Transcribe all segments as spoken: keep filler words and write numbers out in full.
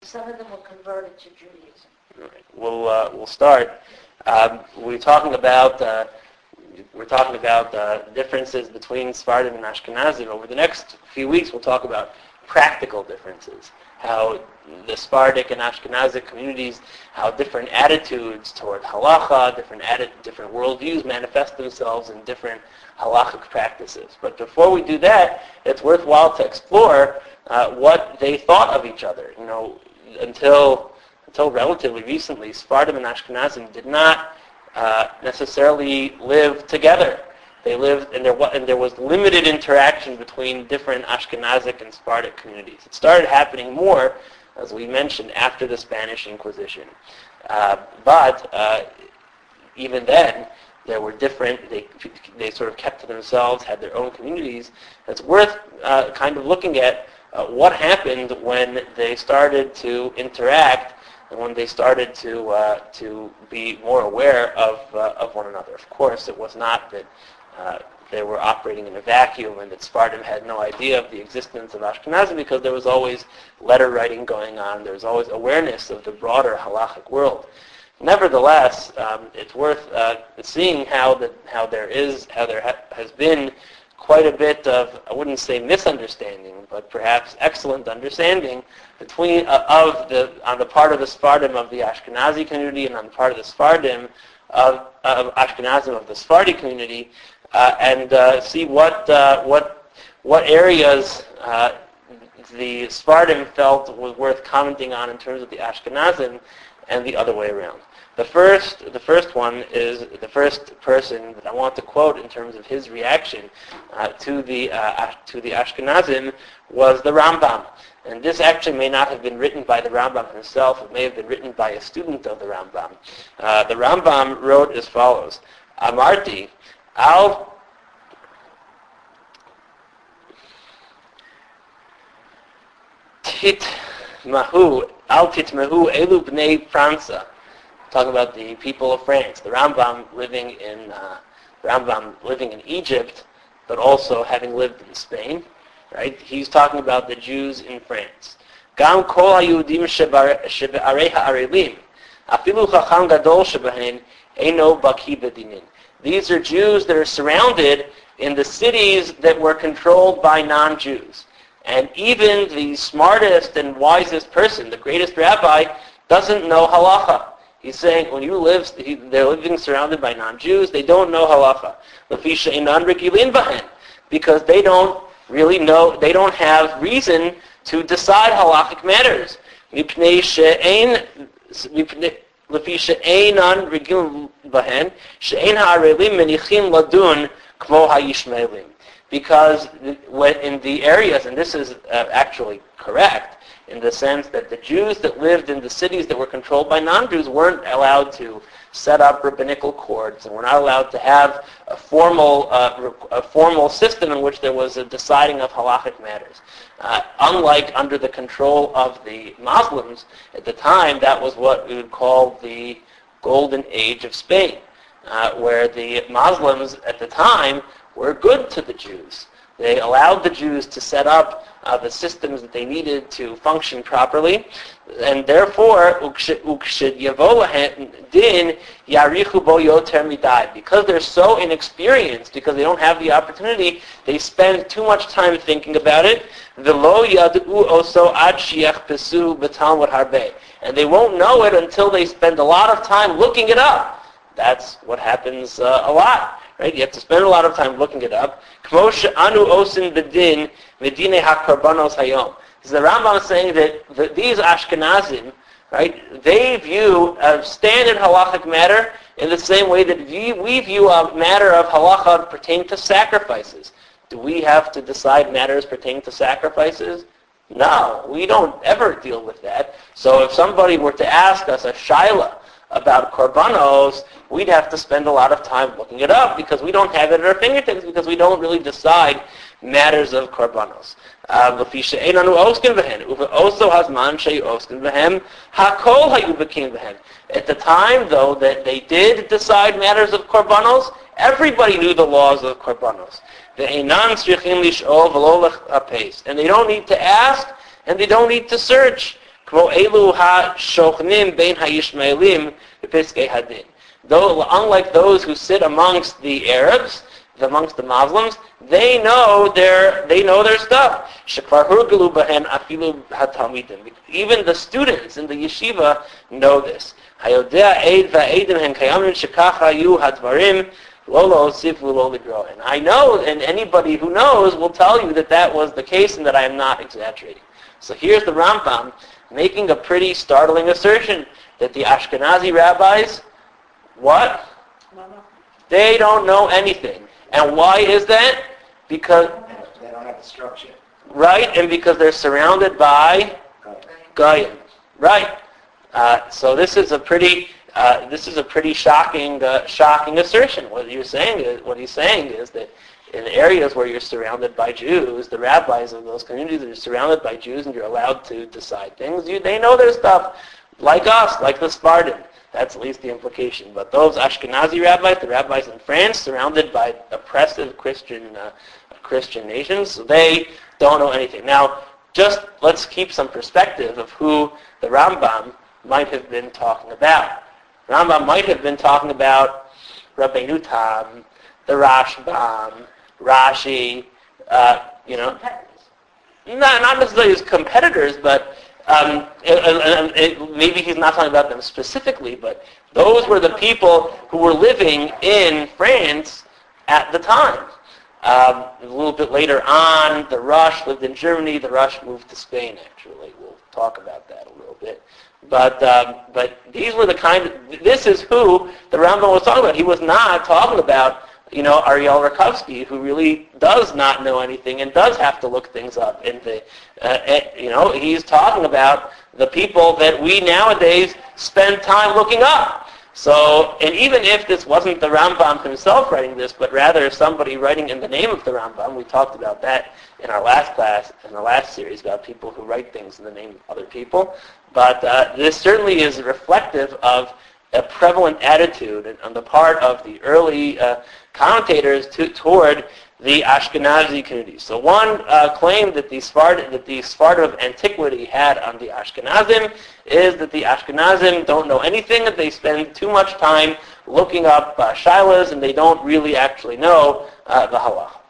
some of them were converted to Judaism. Right. We'll uh, we'll start. Um, we're talking about uh, we're talking about uh, differences between Sephardim and Ashkenazim. Over the next few weeks, we'll talk about practical differences. How the Sephardic and Ashkenazic communities, how different attitudes toward halacha, different atti- different worldviews manifest themselves in different halachic practices. But before we do that, it's worthwhile to explore uh, what they thought of each other. You know, until until relatively recently, Sephardim and Ashkenazim did not uh, necessarily live together. They lived, and there, was, and there was limited interaction between different Ashkenazic and Sephardic communities. It started happening more, as we mentioned, after the Spanish Inquisition. Uh, but uh, even then, there were different, they, they sort of kept to themselves, had their own communities. It's worth uh, kind of looking at uh, what happened when they started to interact and when they started to uh, to be more aware of uh, of one another. Of course, it was not that uh, they were operating in a vacuum and that Sephardim had no idea of the existence of Ashkenazim, because there was always letter writing going on. There was always awareness of the broader halachic world. Nevertheless, um, it's worth uh, seeing how that how there is how there ha- has been quite a bit of, I wouldn't say misunderstanding, but perhaps excellent understanding between uh, of the on the part of the Sephardim of the Ashkenazi community and on the part of the Sephardim of, of Ashkenazim of the Sephardi community, uh, and uh, see what uh, what what areas uh, the Sephardim felt was worth commenting on in terms of the Ashkenazim, and the other way around. The first, the first one is the first person that I want to quote in terms of his reaction uh, to the uh, to the Ashkenazim was the Rambam, and this actually may not have been written by the Rambam himself. It may have been written by a student of the Rambam. Uh, the Rambam wrote as follows: Amarti, al tit mahu al tit mahu elu bnei Franza. Talking about the people of France, the Rambam living in uh, the Rambam living in Egypt, but also having lived in Spain, right? He's talking about the Jews in France. Gam kol haYehudim shebe'arei ha'arelim, afilu chacham gadol shebehen eino baki b'dinin. These are Jews that are surrounded in the cities that were controlled by non-Jews, and even the smartest and wisest person, the greatest rabbi, doesn't know halacha. He's saying when you live, they're living surrounded by non-Jews, they don't know halacha. Because they don't really know, they don't have reason to decide halachic matters. Because in the areas, and this is uh, actually correct, in the sense that the Jews that lived in the cities that were controlled by non-Jews weren't allowed to set up rabbinical courts, and were not allowed to have a formal uh, a formal system in which there was a deciding of halachic matters. Uh, unlike under the control of the Muslims at the time, that was what we would call the Golden Age of Spain, uh, where the Muslims at the time were good to the Jews. They allowed the Jews to set up uh, the systems that they needed to function properly, and therefore, because they're so inexperienced, because they don't have the opportunity, they spend too much time thinking about it, and they won't know it until they spend a lot of time looking it up. That's what happens uh, a lot. Right? You have to spend a lot of time looking it up. This is the Rambam saying that the, these Ashkenazim, right, they view a standard halachic matter in the same way that we, we view a matter of halacha pertaining to sacrifices. Do we have to decide matters pertaining to sacrifices? No, we don't ever deal with that. So if somebody were to ask us a shaila about korbanos, we'd have to spend a lot of time looking it up because we don't have it at our fingertips, because we don't really decide matters of korbanos. Uh, at the time, though, that they did decide matters of korbanos, everybody knew the laws of korbanos. And they don't need to ask, and they don't need to search. כמו אלו השוכנים בין הישמעאלים בפסקי הדין. Though, unlike those who sit amongst the Arabs, amongst the Muslims, they know their they know their stuff. שכבר הורגלו בהן אפילו התלמידים. Even the students in the yeshiva know this. היודע עד והעדים הם קיימים שככה היו הדברים לא להוסיף ולא לגרוע. And I know, and anybody who knows will tell you that that was the case and that I am not exaggerating. So here's the Rambam making a pretty startling assertion that the Ashkenazi rabbis, what? They don't know anything. And why is that? Because they don't have the structure. Right, and because they're surrounded by Goyim. Right. Uh, so this is a pretty uh, this is a pretty shocking uh, shocking assertion. What you're saying is what he's saying is that in areas where you're surrounded by Jews, the rabbis of those communities are surrounded by Jews, and you're allowed to decide things. You, they know their stuff, like us, like the Spartan. That's at least the implication. But those Ashkenazi rabbis, the rabbis in France, surrounded by oppressive Christian uh, Christian nations, so they don't know anything. Now, just let's keep some perspective of who the Rambam might have been talking about. Rambam might have been talking about Rabbeinu Tam, the Rashbam, Rashi, uh, you know, not, not necessarily as competitors, but um, it, it, it, maybe he's not talking about them specifically, but those were the people who were living in France at the time. Um, a little bit later on, the Rush lived in Germany. The Rush moved to Spain, actually. We'll talk about that a little bit. But um, but these were the kind of, this is who the Rambam was talking about. He was not talking about, you know, Ariel Rakovsky, who really does not know anything and does have to look things up. In the, uh, you know, he's talking about the people that we nowadays spend time looking up. So, and even if this wasn't the Rambam himself writing this, but rather somebody writing in the name of the Rambam, we talked about that in our last class, in the last series, about people who write things in the name of other people. But uh, this certainly is reflective of a prevalent attitude on the part of the early uh, commentators to, toward the Ashkenazi community. So one uh, claim that the Spartan that the Sparta of antiquity had on the Ashkenazim is that the Ashkenazim don't know anything, that they spend too much time looking up uh, shilas, and they don't really actually know uh, the halach.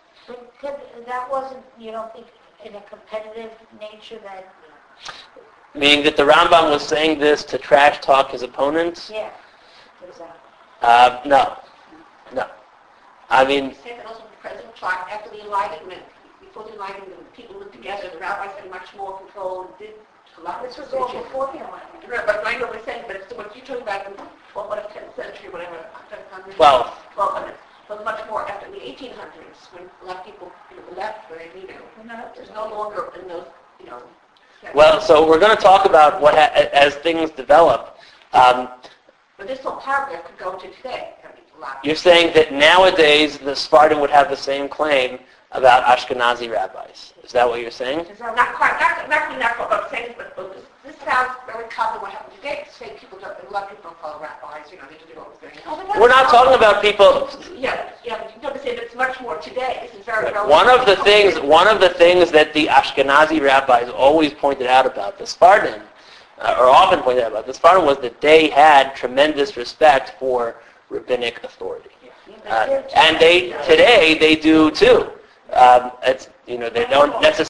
That wasn't, you don't think, in a competitive nature that... Meaning that the Rambam was saying this to trash talk his opponents? Yeah, exactly. Uh, no. No. I mean... Present time after the Enlightenment. Before the Enlightenment, people lived together. The rabbis had much more control and did a lot of this was all before the Enlightenment. Right, but I know what I'm saying, but it's what you're talking about in the twelfth, tenth century, whatever, Twelve. twelve hundred. But much more after the eighteen hundreds, when a lot of people, you know, left, where you know, there's no longer in those, you know. Well, so we're going to talk about what ha- as things develop. Um, but this whole paragraph could go into today. I mean, a lot. You're saying that nowadays the Spartan would have the same claim about Ashkenazi rabbis. Is that what you're saying? Not quite, not, not really not quite what I'm saying, but, but this, this sounds very common what happened today. Say people don't, a lot of people don't follow rabbis, you know, they just do what was going on. We're not talking about people... Yeah, yeah, but you know, say it's much more today. This is very relevant. One of the things, one of the things that the Ashkenazi rabbis always pointed out about the Spartan, uh, or often pointed out about the Spartan, was that they had tremendous respect for rabbinic authority. Uh, and they today they do too. Um, it's, you know, they don't necessarily